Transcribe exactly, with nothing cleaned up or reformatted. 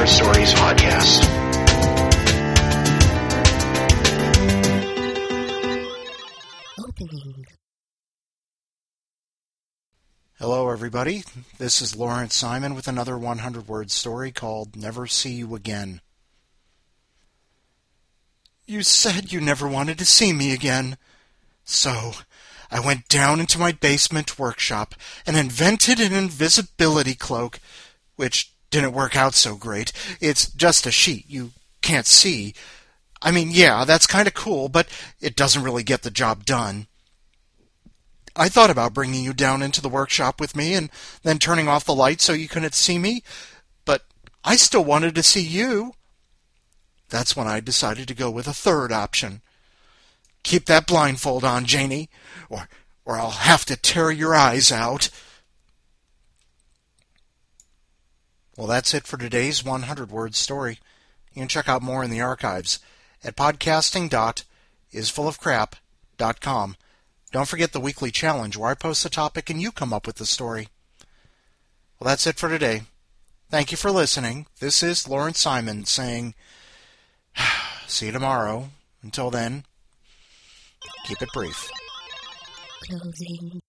Word Stories podcast. Opening. Hello, everybody. This is Lawrence Simon with another one hundred word story called Never See You Again. You said you never wanted to see me again. So, I went down into my basement workshop and invented an invisibility cloak, which didn't work out so great. It's just a sheet you can't see. I mean, yeah, that's kind of cool, but it doesn't really get the job done. I thought about bringing you down into the workshop with me and then turning off the light so you couldn't see me, but I still wanted to see you. That's when I decided to go with a third option. Keep that blindfold on, Janie, or, or I'll have to tear your eyes out. Well, that's it for today's one hundred word story. You can check out more in the archives at podcasting dot is full of crap dot com. Don't forget the weekly challenge where I post the topic and you come up with the story. Well, that's it for today. Thank you for listening. This is Lawrence Simon saying, see you tomorrow. Until then, keep it brief. Closing.